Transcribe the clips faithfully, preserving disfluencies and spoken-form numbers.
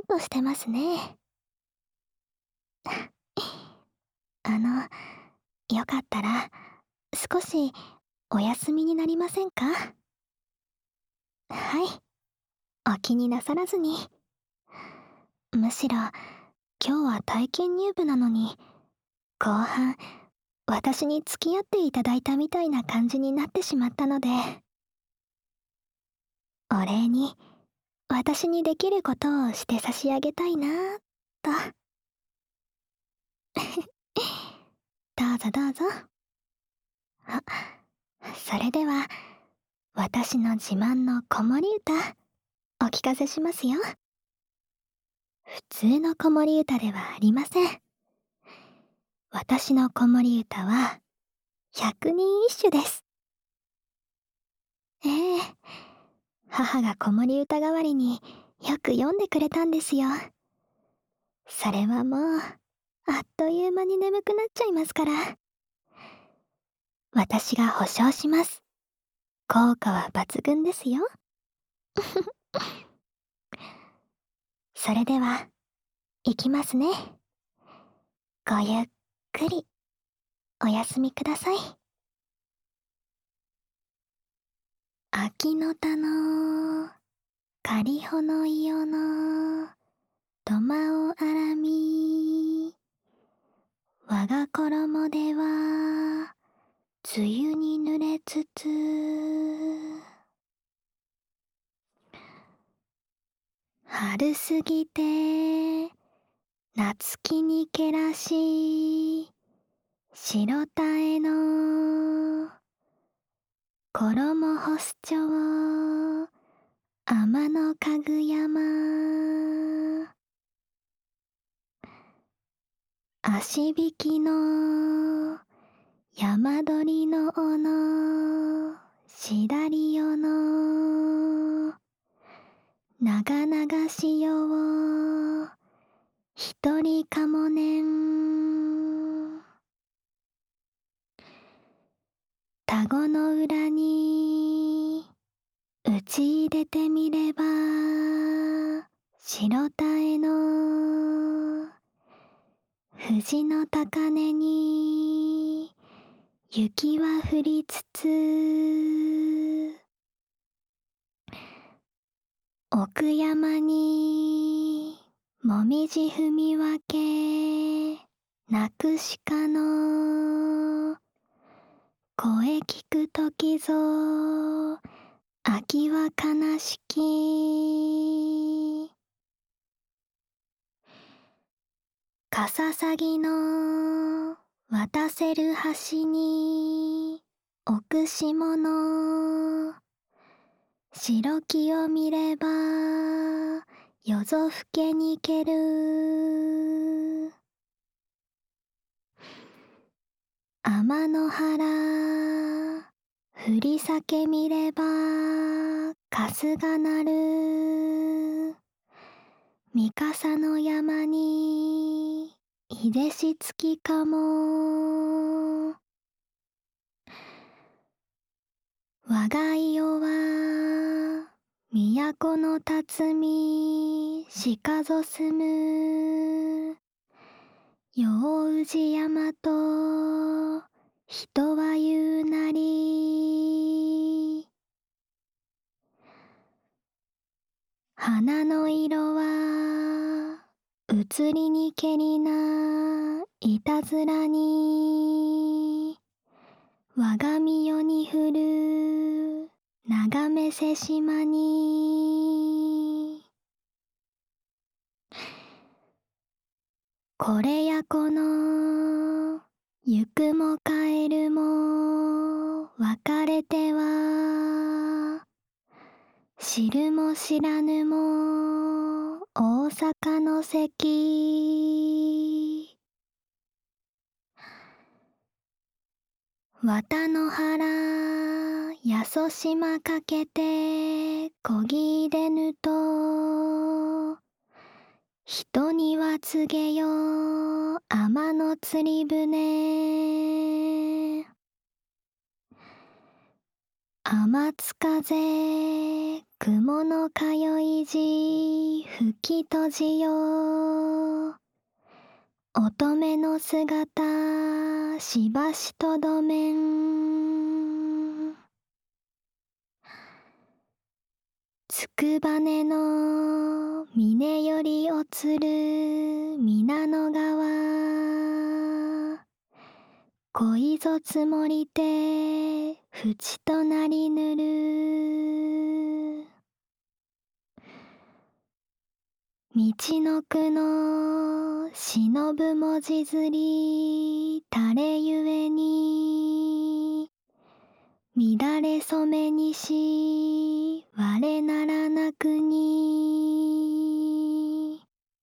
んとしてますね。あの、よかったら、少しお休みになりませんか？はい、お気になさらずに。むしろ、今日は体験入部なのに、後半、私に付き合っていただいたみたいな感じになってしまったので、お礼に、私にできることをして差し上げたいなぁと。どうぞどうぞ。あ、それでは、私の自慢の子守歌、お聞かせしますよ。普通の子守歌ではありません。私の子守歌は、百人一首です。ええ、母が子守歌代わりによく読んでくれたんですよ。それはもう、あっという間に眠くなっちゃいますから。私が保証します。効果は抜群ですよ。それでは、いきますね。ごゆっくり、おやすみください。秋の田の、仮穂の伊予の、土間をあらみ、我が衣では、梅雨に濡れつつ、春過ぎて、夏木にけらし、白鯛の、衣干すちょう、天のかぐやま。足引きの、山鳥の尾の、しだりよの、長々しよを、一人かもねん。田子の裏に、打ち入れてみれば、白鯛の、藤の高根に、雪は降りつつ、奥山に、もみじ踏み分け、泣く鹿の、声聞くときぞ、秋は悲しき。かささぎの、渡せる橋に、置くし物。白木を見れば、夜ぞふけにける。天の原、振り裂け見れば、春日なる。三笠の山に、いでしつきかも。我が家は、都の辰巳、鹿ぞ住む。楊氏山と、人は言うなり。花の色は、移りにけりな、いたずらに。我が身世に降る、眺めせしまに。これやこの、行くも帰るも、別れては、知るも知らぬも、大阪の関。綿の原、やそしまかけて、こぎでぬと、人には告げよ、天の釣り船。 浜つ風雲の通いじ吹き閉じよ乙女の姿しばしとどめんつくばねの峰よりおつる皆の川恋ぞつもりて淵となりぬる道のくの忍ぶ文字ずり垂れゆえに乱れ染めにし我ならなくに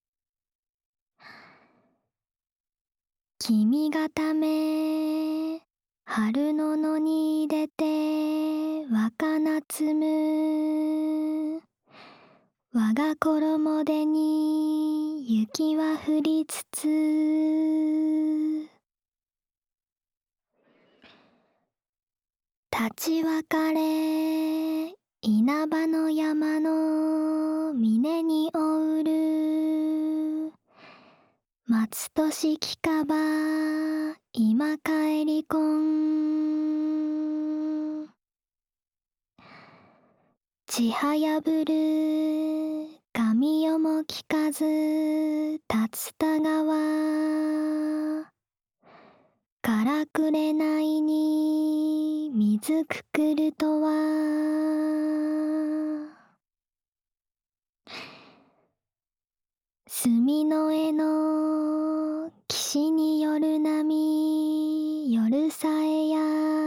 君がため春の野に出て若夏む我が衣でに雪は降りつつ立ち別れ稲葉の山の峰におうる松としきかば今帰りこんちはやぶる神よも聞かず竜田川からくれないに水くくるとは墨の絵の岸による波夜さえや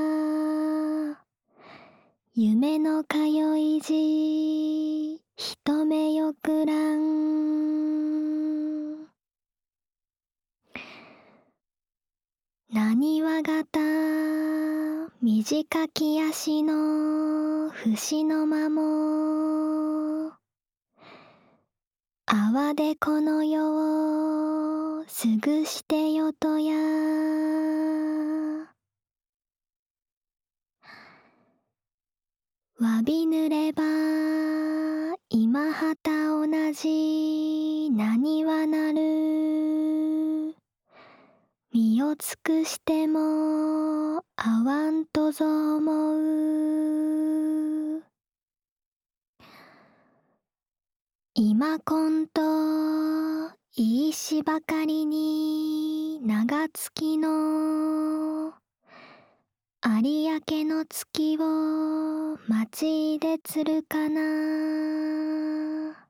夢の通いじ一目よくらんなにわ型短き足の節の間も泡でこの世をすぐしてよとやわびぬれば今はた同じなにわなる身を尽くしてもあわんとぞ思う今こんといいしばかりに長月の有明の月を町で釣るかな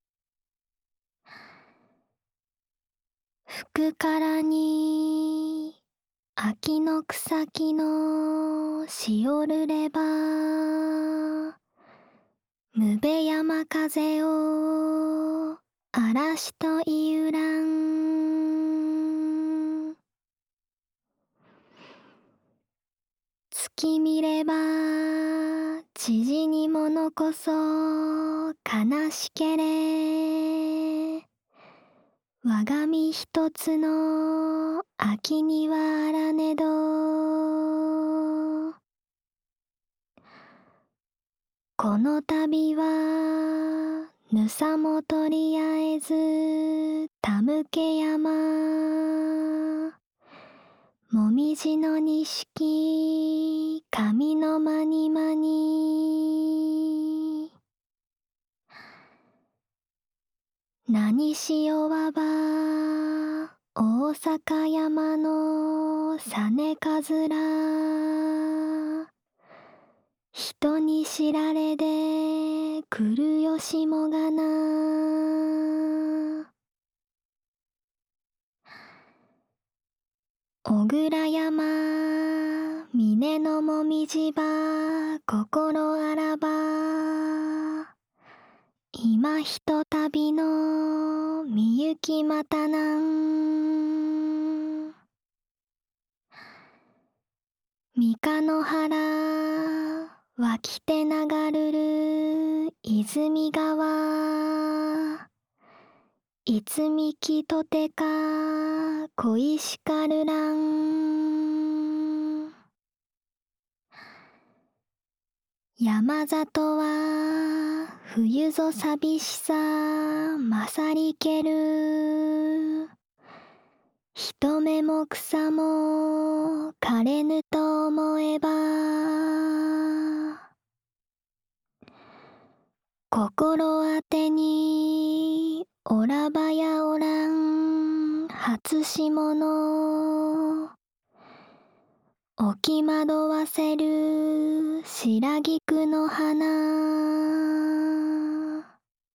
吹くからに秋の草木のしおるればむべ山風を嵐というらん月見れば知事にものこそ悲しけれ我が身一つの秋にはあらねどこの旅はぬさもとりあえずたむけ山もみじの錦髪のまにまに何しよわば大阪山の実かずら人に知られで来るよしもがな小倉山峰のもみじば心あらば今ひとたびのみゆきまたなん三日の原湧きて流るる泉川いつみきとてか恋しかるらん山里は冬ぞ寂しさ勝りける。人目も草も枯れぬと思えば、心当てにおらばやおらん初霜の置き惑わせる白菊の花。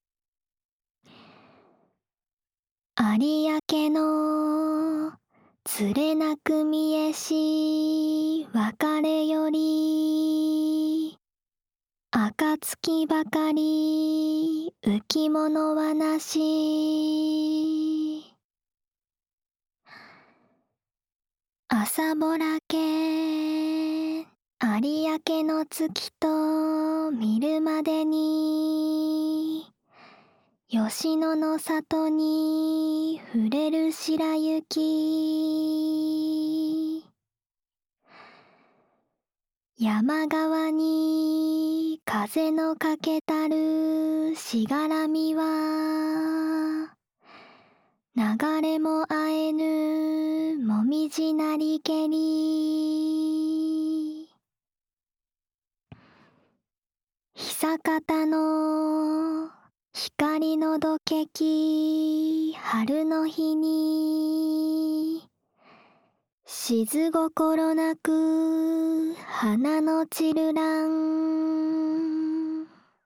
有明のつれなく見えし別れより、暁ばかり浮物はなし。朝ぼらけ有明の月と見るまでに、吉野の里に触れる白雪。山側に風のかけたるしがらみは、流れもあえぬもみじなりけり。久方の光のどけき春の日に、静心なく花の散るらん。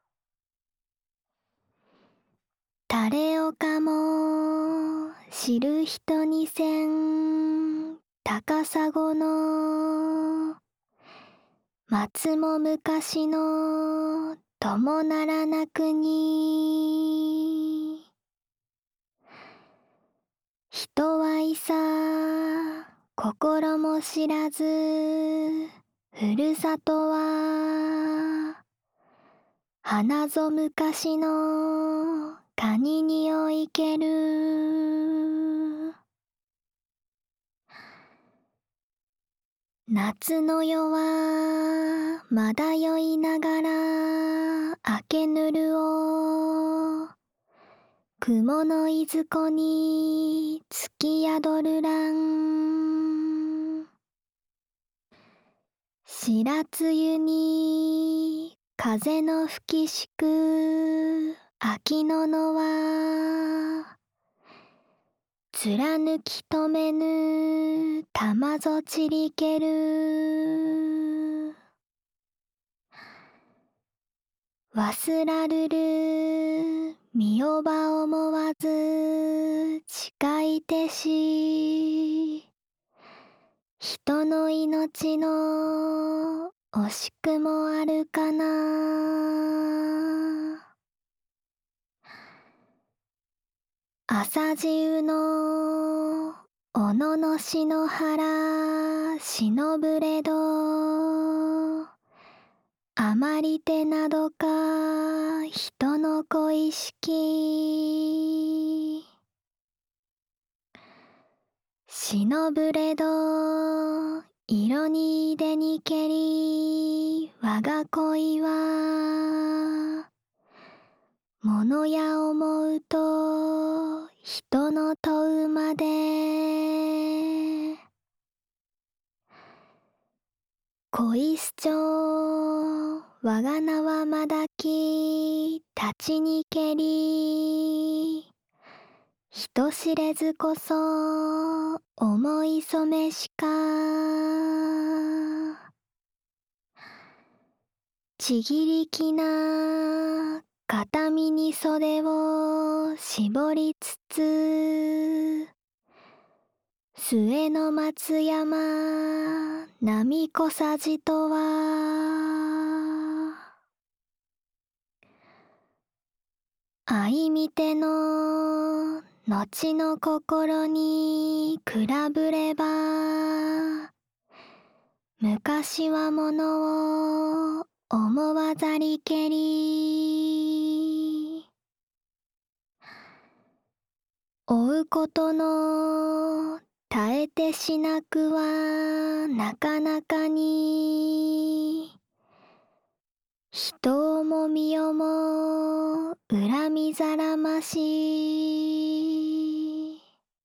垂れ岡も知る人にせん高砂の、松も昔の友ならなくに。人はいさ心も知らず、ふるさとは花ぞ昔の谷においける。夏の夜はまだ酔いながら明けぬるを、雲のいずこに月宿るらん。白露に風の吹きしく秋の野は、貫き止めぬ玉ぞちりける。忘らるる見おば思わず誓いてし、人の命の惜しくもあるかな。朝露のおののしの原しのぶれど、あまりてなどか人の恋しき。しのぶれど色にでにけり、我が恋は物や思うと人の問うまで。恋すちょ我が名はまだき立ちにけり、人知れずこそ思いそめしか。ちぎりきな片身に袖を絞りつつ、末の松山波こさじとは、相見ての後の心に比ぶれば、昔はものを思わざりけり。追うことの耐えてしなくはなかなかに、 人をも身をも恨みざらまし、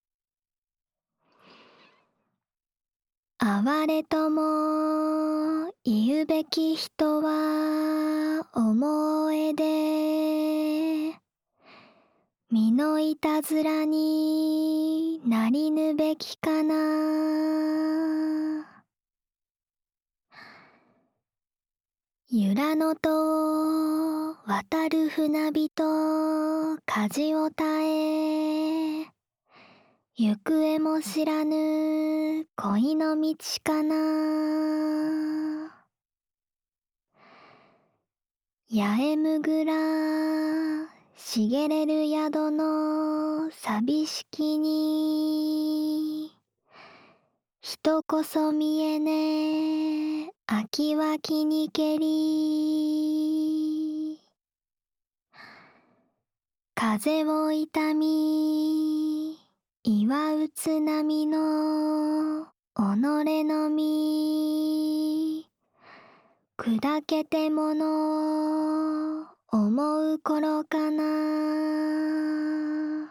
哀れとも言うべき人は思えで、身のいたずらになりぬべきかな。由良の戸を渡る船人舵を耐え、行方も知らぬ恋の道かな。八重むぐら茂れる宿の寂しきに、人こそ見えね秋は気にけり、風を痛み祝う津波の己の身、砕けてもの思う頃かな。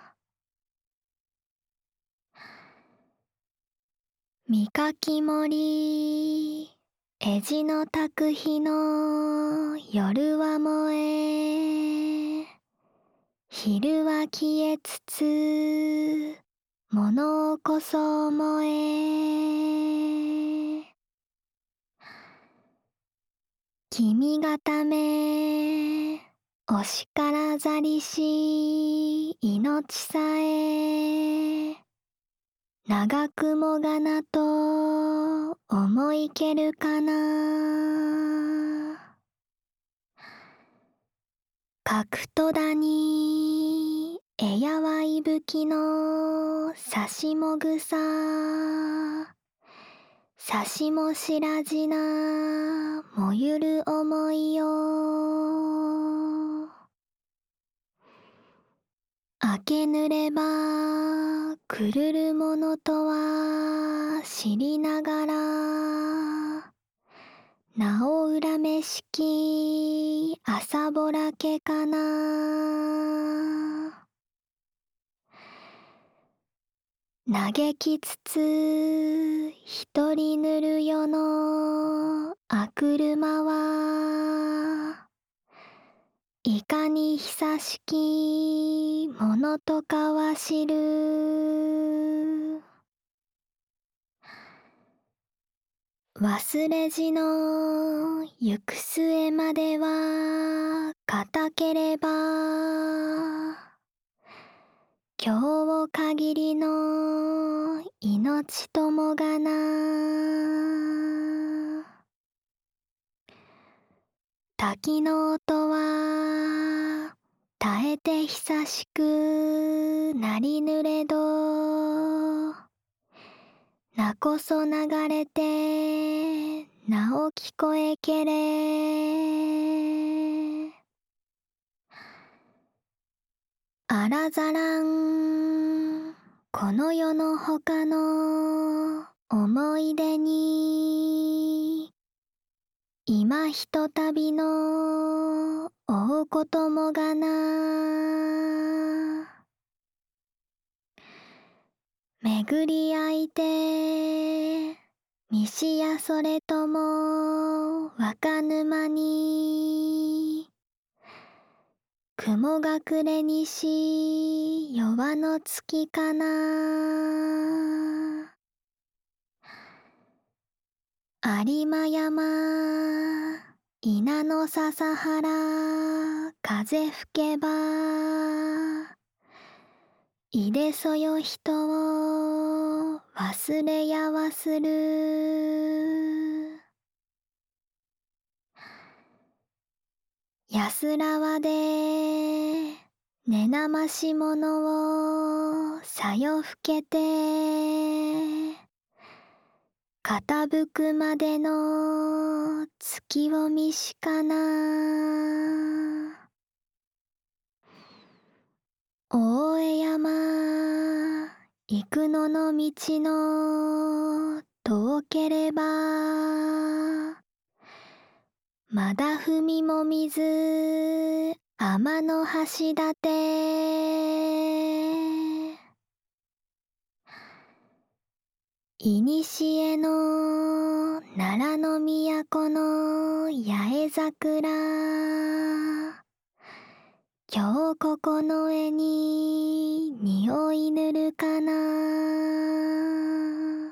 見かき森絵地の焚く日の夜は燃え、昼は消えつつ物をこそ思え、君がためお叱らざりし命さえ、長くもがなと思いけるかな。角とだにえやはいぶきのさしもぐさ、さしもしらじなもゆる思いよ。明けぬればくるるものとは知りながら、なお恨めしき朝ぼらけかな。嘆きつつ一人ぬるよのあくるまは、いかに久しきものとかは知る。忘れじの行く末までは固ければ、今日限りの命ともがな。滝の音は耐えて久しくなりぬれど、なこそ流れてなお聞こえけれ。あらざらんこの世の他の思い出に、今ひとたびの追うこともがな。巡り合いて西しやそれとも若沼に、雲隠れ西夜の月かな。有馬山稲の笹原風吹けば、いでそよ人を忘れや忘る。安らわでねなましものをさよふけて、傾くまでの月を見しかな。大江山幾野の道の遠ければ、 まだ踏みもみず天の橋立いにしえの奈良の都の八重桜今日ここの絵に匂い塗るかな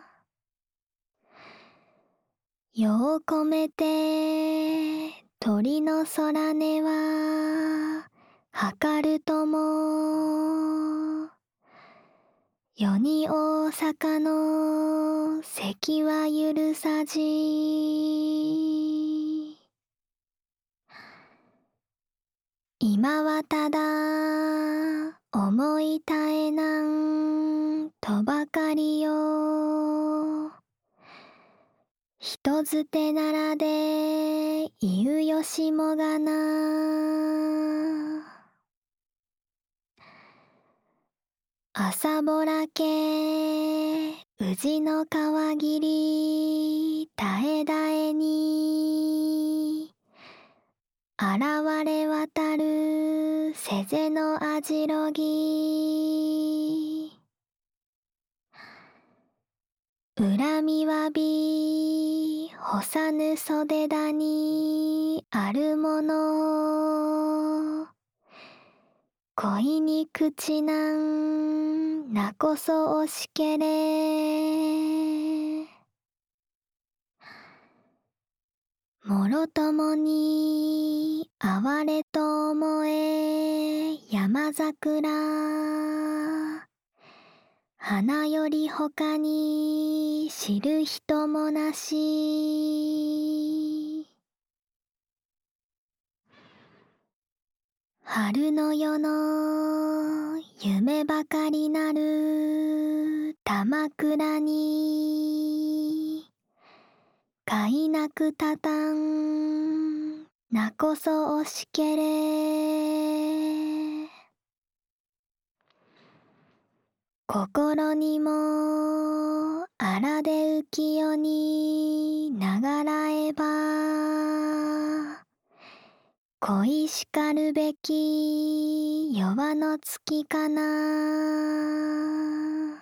よう込めて鳥の空音は測るとも世に大阪の関は許さじ今はただ思い絶えなんとばかりよ人づてならで言うよしもがな朝ぼらけ宇治の川霧絶え絶えに現れ渡る瀬瀬のあじろぎ恨みわび干さぬ袖だにあるもの恋に口なんなこそ惜しけれもろともに哀れと思え山桜花より他に知る人もなし春の夜の夢ばかりなる玉倉にかいなくたたんなこそ惜しけれ心にも荒で浮世に流らえば恋しかるべき夜の月かな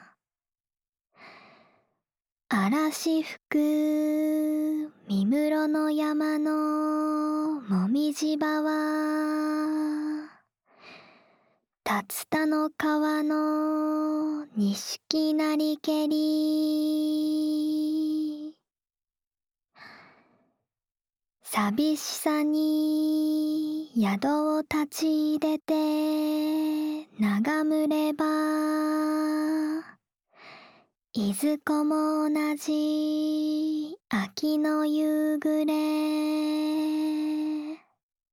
嵐吹く三室の山のもみじ場は竜田の川の錦なりけり寂しさに宿を立ち出て眺むればいずこも同じ秋の夕暮れ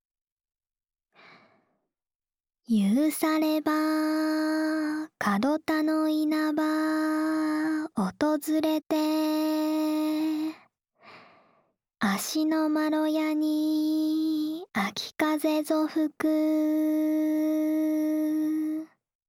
夕されば門田の稲葉訪れて足のまろやに秋風ぞ吹く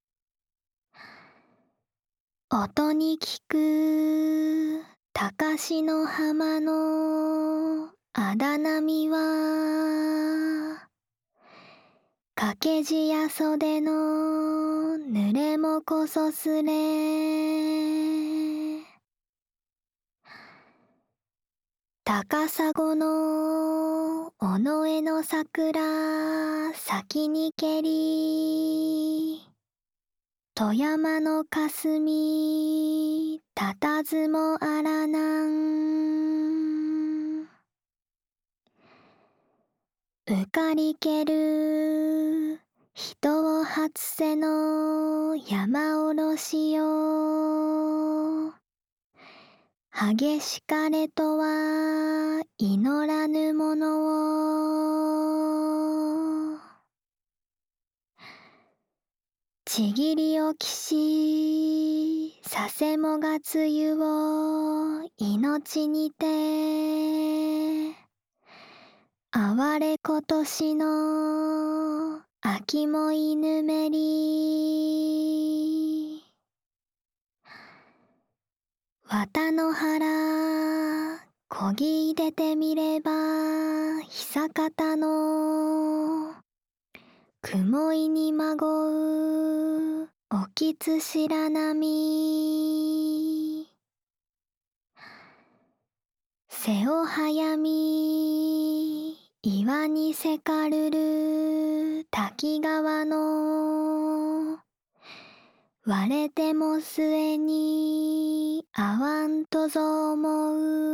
音に聞く高志の浜のあだなみは掛け地や袖の濡れもこそすれ高砂の尾上の桜先にけり富山の霞たたずもあらなん浮かりける人を初瀬の山おろしよ激しかれとは祈らぬものをちぎりおきしさせもが梅雨を命にて哀れ今年の秋も犬めり綿の原こぎ出てみれば久方の雲井にまごうおきつ白波。瀬を早み岩にせかるる滝川の割れても末に合わんとぞ思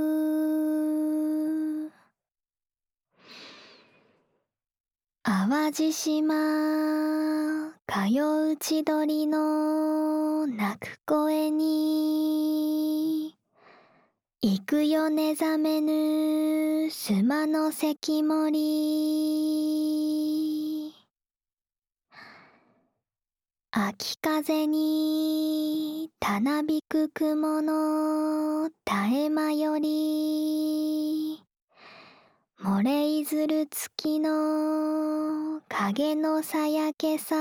う。淡路島かよう千鳥の鳴く声に行くよ寝覚めぬ須の関森。秋風にたなびく雲の絶え間より漏れいずる月の影のさやけさ。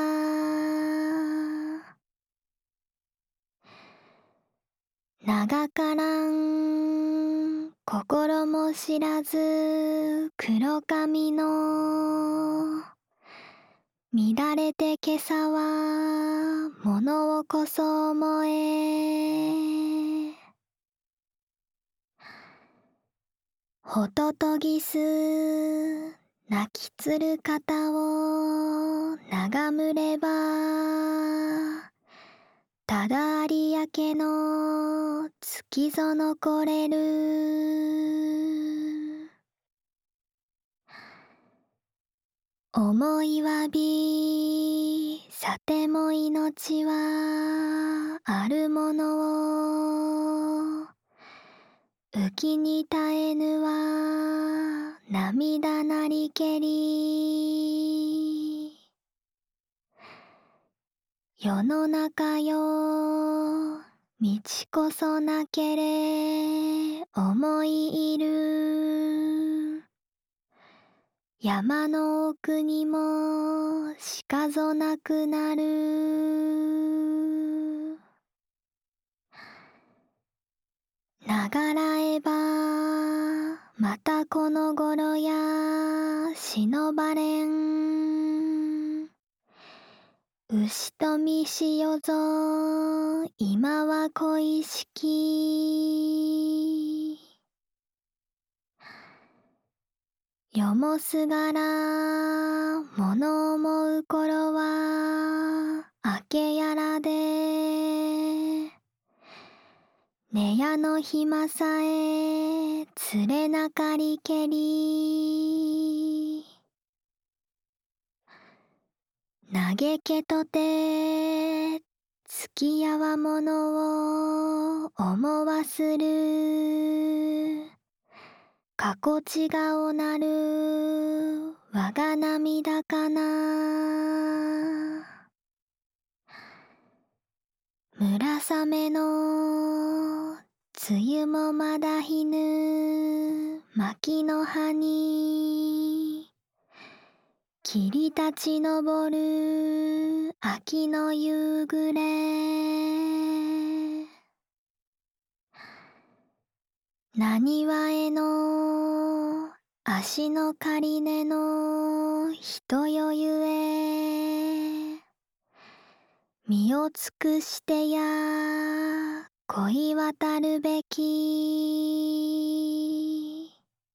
長からん心も知らず黒髪の乱れて今朝は物をこそ思え。ほととぎす泣きつる方を眺むればただ有明の月ぞ残れる。思いわびさても命はあるものを浮きに絶えぬは涙なりけり。世の中よ道こそなけれ思いいる。山の奥にも鹿ぞなくなる。ながらえばまたこの頃や忍ばれん。牛とみしよぞ今は恋しき。よもすがら物思う頃は明けやらで寝屋の暇さえつれなかりけり。嘆けとて月夜はものを思わする。かこち顔なる我が涙かな。村雨の梅雨もまだひぬ牧の葉に霧立ち上る秋の夕暮れ。なにわへの足の狩り根の人よゆえ身を尽くしてや恋渡るべき。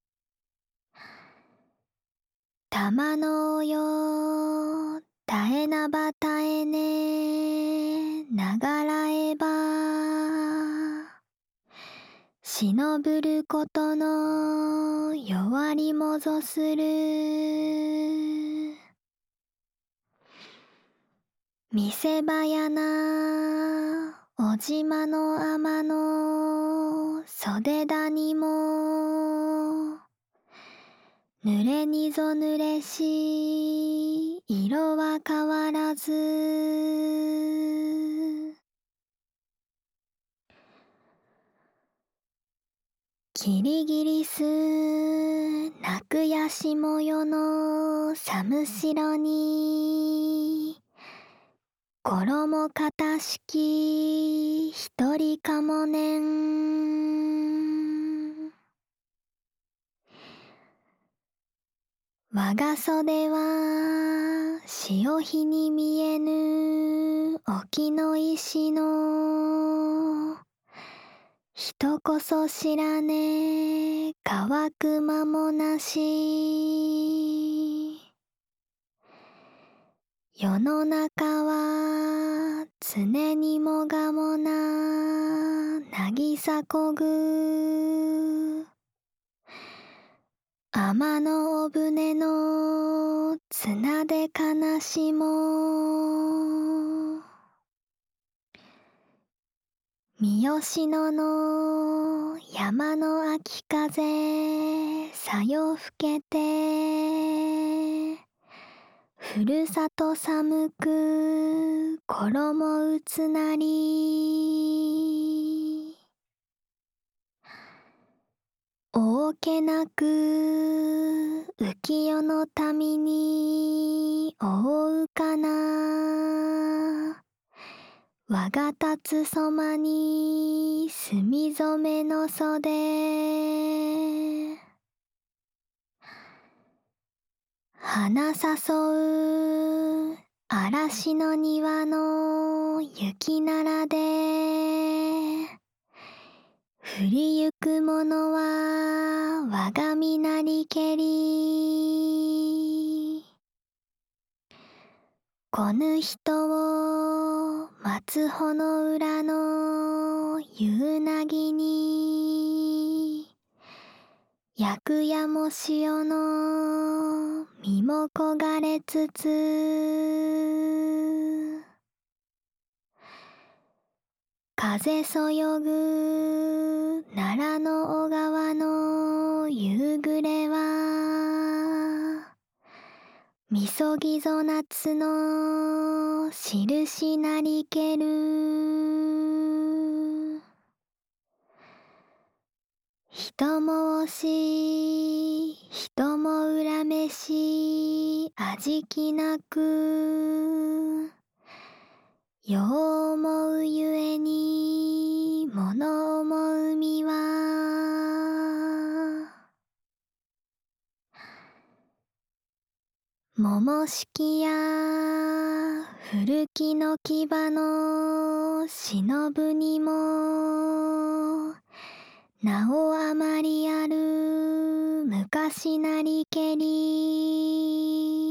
玉のよ絶えなば絶えねながらえば忍ぶることの弱りもぞする。見せ場やなおじまの天の袖谷も濡れにぞ濡れし色は変わらず。キリギリス鳴くやしもよの寒白に衣かしき一人かもねん。 我が袖は潮干に見えぬ沖の石の人こそ知らね乾く間もなし。世の中は常にもがもな渚こぐ天のお船の綱で悲しも三好野の山の秋風さよ吹けてふるさと寒く衣うつなり大けなく浮世の民に覆うかな我が立つそまに墨染めの袖花誘う嵐の庭の雪ならで降りゆくものは我が身なりけりこぬ人を松穂の裏の夕凪に役やも潮の身も焦がれつつ風そよぐ奈良の小川の夕暮れはみそぎぞ夏の印なりける人も惜し人も恨めし味気なくよう思うゆえに物思う身は桃敷や古きの牙の忍ぶにもなおあまりある昔なりけり